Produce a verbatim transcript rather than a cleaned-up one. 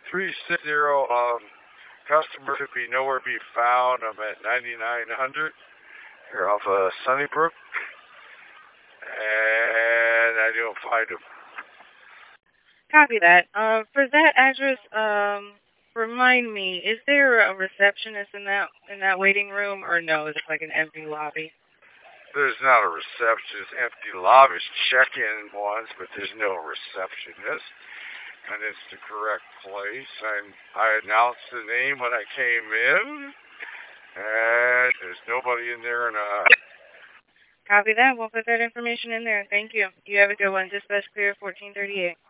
three six zero, um, customer could be nowhere be found. I'm at ninety-nine hundred here off of Sunnybrook, and I don't find him. Copy that. Uh, for that address, um, remind me, is there a receptionist in that in that waiting room, or no? Is it like an empty lobby? There's not a receptionist, empty lobbies, check-in ones, but there's no receptionist. And it's the correct place. And I announced the name when I came in, and there's nobody in there. And uh, Copy that. We'll put that information in there. Thank you. You have a good one. Dispatch clear fourteen thirty-eight.